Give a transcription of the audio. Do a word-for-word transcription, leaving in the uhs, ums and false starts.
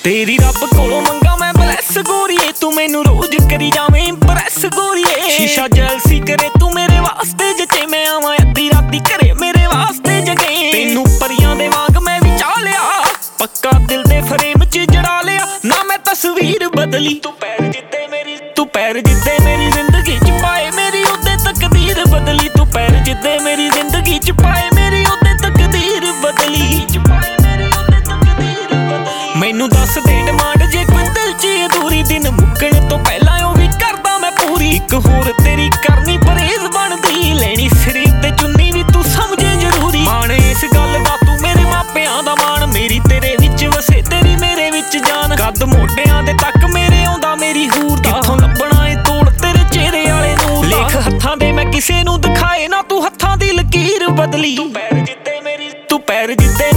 तेरी रब कोलों मंगा मैं ब्लैस गोरीए, तू मैनू रोज करी जावें इंप्रेस गोरीए। शीशा जैलसी करे तू मेरे वास्ते जचे, मैं आवां अद्धी राती घरे मेरे वास्ते जगे। तेनू परियां दे वांग मैं भी चा लिया, पक्का दिल दे फ्रेम च जड़ा लिया। ना मैं तस्वीर बदली, तू पैर जिद्दे मेरी तू पैर जिद्दे मेरी जिंदगी च पाए, मेरी ओदे तकदीर बदली। तू पैर जिद्दे मेरी जिंदगी च पाए, मेरी ओदे तकदीर बदली। मैनू दस दे डिमांड जे कोई दिल च अधूरी, दिन मुक्कण तो पहला ओ भी करदा मैं पूरी। इक होर तेरी करनी परहेज बनदी, लेनी सिरे ते चुन्नी भी तू समझे जरूरी। मान इस गल दा तू मेरे मापियां दा मान, मेरी तेरे विच वसे तेरी मेरे विच जान। कद मोढियां दे तक मेरे आउंदा मेरी हूर दा, कित्थों लभणा ए तोड़ तेरे चेहरे वाले नूर। लेख हत्थां दे मैं किसे नू दिखाए ना, तू हत्थां दी लकीर बदली। तू पैर जिद्दे मेरी तू पैर जिद्दे